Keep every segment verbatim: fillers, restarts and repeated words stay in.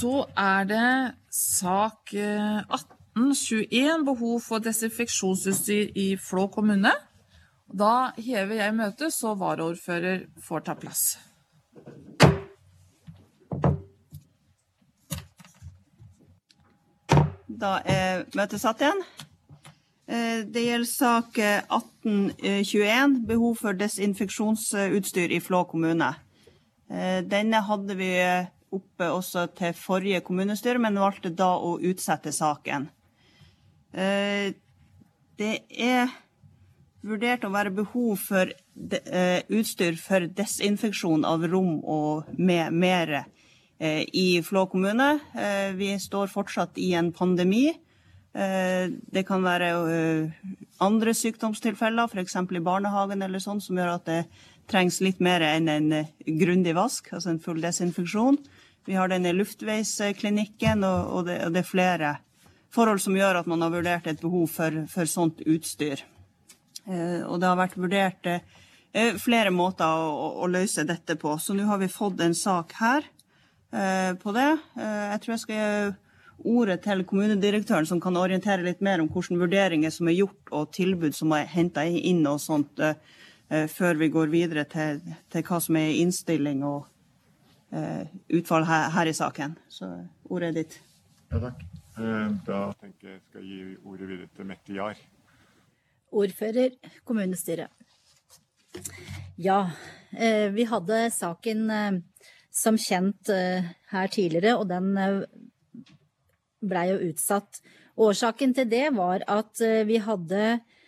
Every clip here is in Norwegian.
Så er det sak atten tjueen, behov for desinfeksjonsutstyr i Flå kommune. Da hever jeg møtet, så varaordfører får ta plass. Da er møtet satt igjen. Det gjelder sak atten tjueen, behov for desinfeksjonsutstyr i Flå kommune. Denne hadde vi oppe også til forrige kommunestyre, men valgte da å utsette saken. Det er vurdert å være behov for utstyr for desinfeksjon av rom og med mere i Flå kommune. Vi står fortsatt i en pandemi. Det kan være andre sykdomstilfeller, for eksempel i barnehagen eller sånn, som gjør at det trengs litt mer enn en grundig vask, altså en full desinfeksjon. Vi har denne luftveisklinikken, og, og, det, og det er flere forhold som gjør at man har vurdert et behov for, for sånt utstyr. Eh, og det har vært vurdert eh, flere måter å, å løse dette på. Så nå har vi fått en sak her eh, på det. Eh, jeg tror jeg skal gi ordet til kommunedirektøren som kan orientere litt mer om hvilke vurderinger som er gjort og tilbud som er hentet inn og sånt, eh, før vi går videre til, til hva som er innstilling og Uh, utfall her, her i saken. Så ordet er ditt. Ja, takk. Uh, da tenker jeg skal gi ordet videre til Mette Jar. Ordfører, kommunestyret. Ja, uh, vi hadde saken uh, som kjent uh, her tidligere, og den uh, ble jo utsatt. Årsaken til det var at uh, vi hadde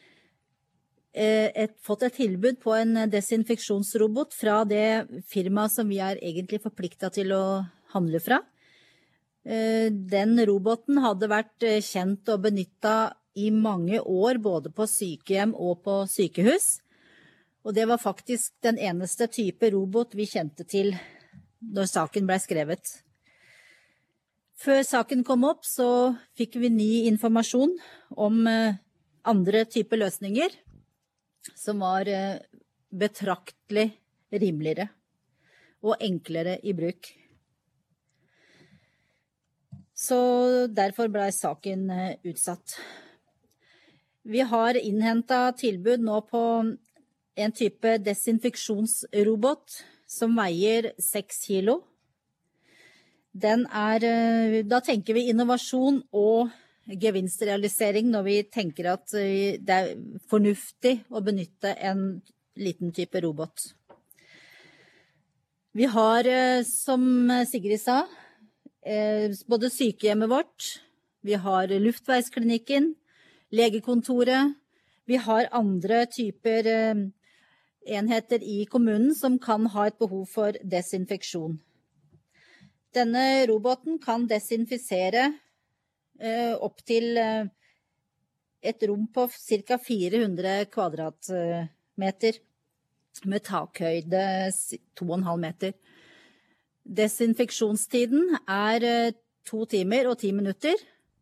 Et, fått et tilbud på en desinfeksjonsrobot fra det firmaet som vi er egentlig forpliktet til å handle fra. Den roboten hadde vært kjent og benyttet i mange år, både på sykehjem og på sykehus. Og det var faktisk den eneste type robot vi kjente til når saken ble skrevet. Før saken kom opp, så fikk vi ny informasjon om andre typer løsninger, som var betraktelig rimeligere og enklere i bruk. Så derfor ble saken utsatt. Vi har innhentet tilbud nå på en type desinfeksjonsrobot som veier seks kilo. Den er, da tenker vi innovasjon og gevinstrealisering når vi tenker at det er fornuftig å benytte en liten type robot. Vi har, som Sigrid sa, både sykehjemmet vårt, vi har luftveisklinikken, legekontoret, vi har andre typer enheter i kommunen som kan ha et behov for desinfeksjon. Denne roboten kan desinfisere opp til et rom på ca. fire hundre kvadratmeter med takhøyde to komma fem meter. Desinfeksjonstiden er to timer og ti minutter.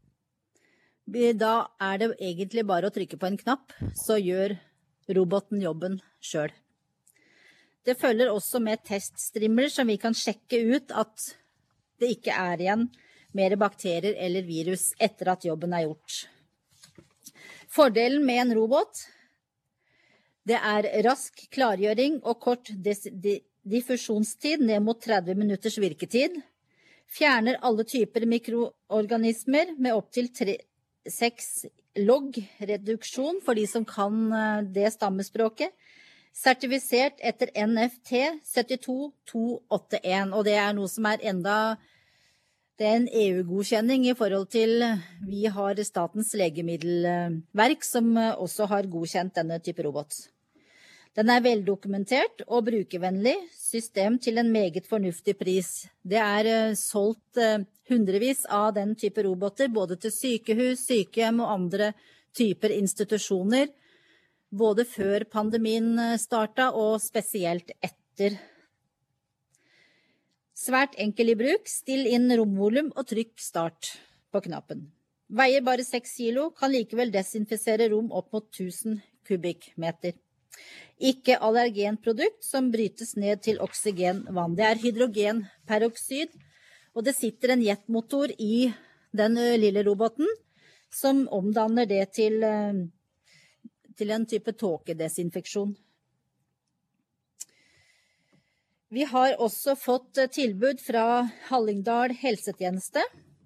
Da er det egentlig bare å trykke på en knapp, så gjør roboten jobben selv. Det følger også med teststrimler som vi kan sjekke ut at det ikke er igjen mer bakterier eller virus etter at jobben er gjort. Fordelen med en robot, det er rask klargjøring og kort diffusjonstid ned mot tretti minutters virketid, fjerner alle typer mikroorganismer med opp til seks log reduksjon for de som kan det stammespråket, sertifisert etter N F T sytti to to åtte en, og det er noe som er enda Det er en E U-godkjenning i forhold til vi har Statens legemiddelverk som også har godkjent denne type robot. Den er veldokumentert og brukervennlig system til en meget fornuftig pris. Det er solgt hundrevis av den type roboter både til sykehus, sykehjem og andre typer institusjoner, både før pandemien startet og spesielt etter. Svært enkel i bruk, still inn romvolum og trykk start på knappen. Veier bare seks kilo, kan likevel desinfisere rom opp mot tusen kubikkmeter. Ikke allergenprodukt som brytes ned til oksygenvann. Det er hydrogenperoksid, Og det sitter en jetmotor i den lille roboten, som omdanner det til, til en type tåkedesinfeksjon. Vi har også fått tilbud fra Hallingdal helsetjeneste.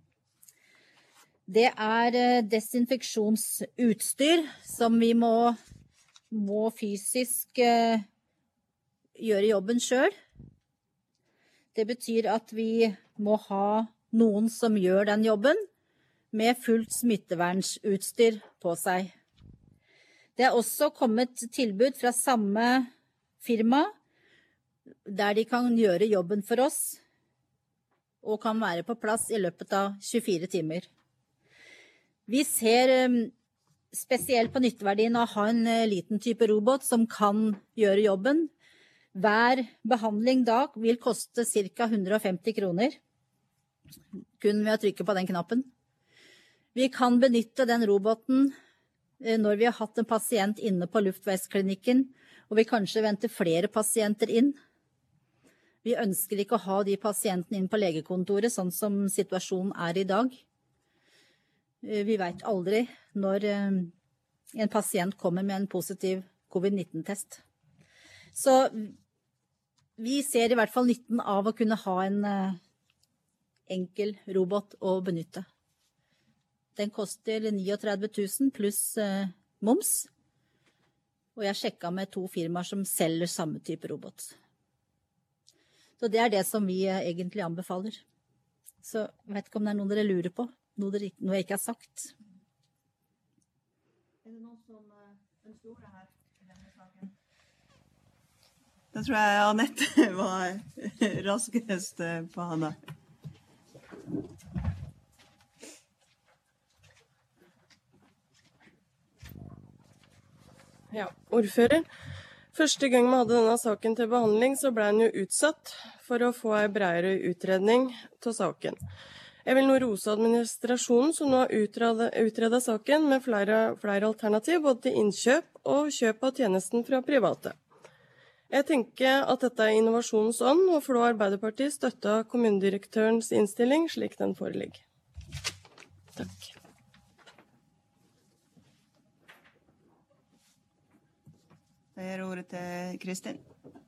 Det er desinfeksjonsutstyr som vi må, må fysisk uh, gjøre jobben selv. Det betyr at vi må ha noen som gjør den jobben med fullt smittevernsutstyr på seg. Det er også kommet tilbud fra samme firma, der de kan gjøre jobben for oss, og kan være på plass i løpet av tjuefire timer. Vi ser spesielt på nytteverdien av å ha en liten type robot som kan gjøre jobben. Hver behandling da vil koste ca. hundre og femti kroner, kun ved å trykke på den knappen. Vi kan benytte den roboten når vi har hatt en pasient inne på luftveisklinikken, og vi kanskje venter flere pasienter inn. Vi ønsker ikke å ha de pasientene inn på legekontoret, sånn som situasjonen er i dag. Vi vet aldri når en pasient kommer med en positiv covid nitten-test. Så vi ser i hvert fall nytten av å kunne ha en enkel robot å benytte. Den koster trettini tusen pluss moms, og jeg sjekket med to firmaer som selger samme type robot. Så det er det som vi egentlig anbefaler. Så jeg vet ikke om det er noen dere lurer på. Noe, dere, noe jeg ikke har sagt. Er det noen som ønsker ordet her i denne saken? Da tror jeg Annette var raskest på henne. Ja, ordfører. Første gang vi hadde denne saken til behandling, så ble den jo utsatt for å få en bredere utredning av saken. Jeg vil nå rose administrasjonen som nå har utredet, utredet saken med flere, flere alternativ, både til innkjøp og kjøp av tjenesten fra private. Jeg tenker at dette er innovasjonens ånd, og Flå Arbeiderparti støtter kommunedirektørens innstilling slik den foreligger. Takk. Jeg gir ordet til Kristin.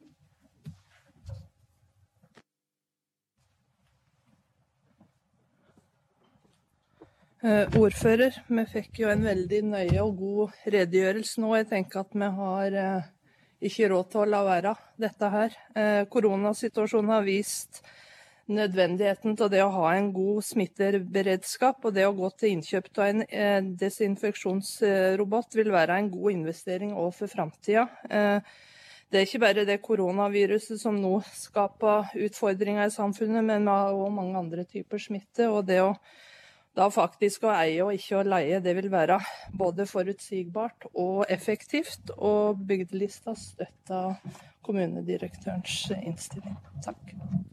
Uh, ordfører, vi fikk jo en veldig nøye og god redegjørelse nå. Jeg tenker at vi har uh, ikke råd til å la være dette her. Uh, koronasituasjonen har vist nødvendigheten til det å ha en god smitteberedskap, og det å gå til innkjøp av en uh, desinfeksjonsrobot vil være en god investering også for fremtiden. Uh, det er ikke bare det koronaviruset som nå skaper utfordringer i samfunnet, men vi har også mange andre typer smitte, og det å Da faktisk å eie og ikke å leie, det vil være både forutsigbart og effektivt, og bygdelista støtter kommunedirektørens innstilling. Takk.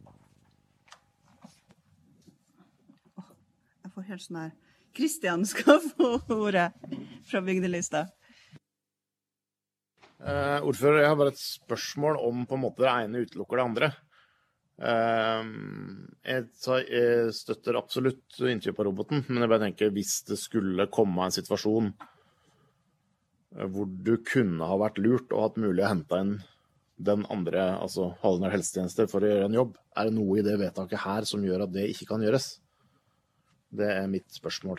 Jeg får helt sånn her. Kristian skal få ordet fra bygdelista. Uh, ordfører, jeg har bare et spørsmål om på en måte det ene utelukker det andre. Uh, jeg, jeg støtter absolutt innkjøp av roboten, men jeg bare tenker hvis det skulle komme en situasjon hvor du kunne ha vært lurt og hatt mulig å hente inn den andre, altså Hallingdal helsetjeneste for å gjøre en jobb, er det noe i det vedtaket her som gjør at det ikke kan gjøres? Det er mitt spørsmål.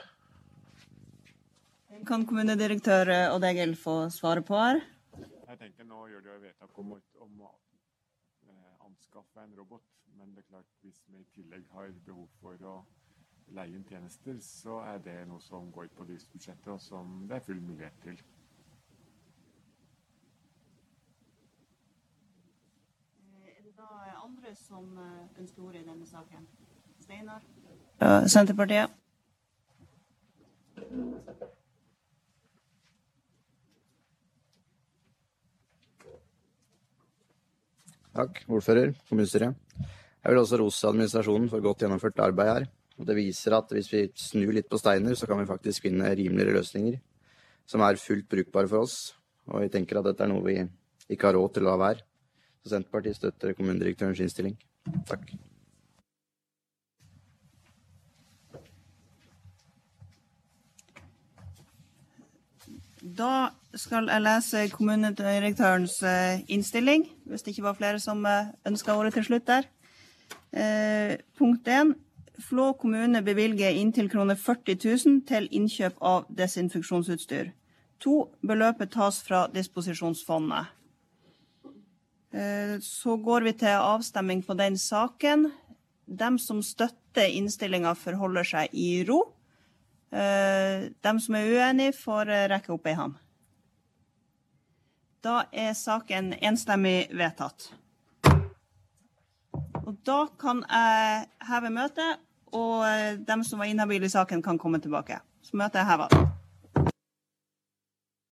Kan kommunedirektør Odd Egil få svare på her? Jeg tenker nå gjør det jo vedtak om, om å anskaffe en robot, men det er klart hvis vi i tillegg har behov for å leie inn tjenester, så er det noe som går på driftsbudsjettet og som det er full mulighet til. Er det da andre som ønsker ordet i denne saken? Steinar? Ja, Senterpartiet. Takk, ordfører, kommunestyret. Jeg vil også rose administrasjonen for godt gjennomført arbeid her. Og det viser at hvis vi snur litt på steiner, så kan vi faktisk finne rimeligere løsninger som er fullt brukbare for oss. Og jeg tenker at dette er noe vi ikke har råd til å la være. Så Senterpartiet støtter kommunedirektørens innstilling. Takk. Da skal jeg lese kommunedirektørens innstilling, hvis det ikke var flere som ønsket ordet til slutt der. Eh, punkt én. Flå kommune bevilger inntil kroner førti tusen til innkjøp av desinfeksjonsutstyr. To. Beløpet tas fra disposisjonsfondet. Eh, så går vi til avstemming på den saken. De som støtter innstillingen forholder seg i ro. Uh, de som er uenige får uh, rekke opp en hånd. Da er saken enstemmig vedtatt. Og da kan jeg heve møtet, og uh, de som var inhabile i saken kan komme tilbake. Så møtet er hevet.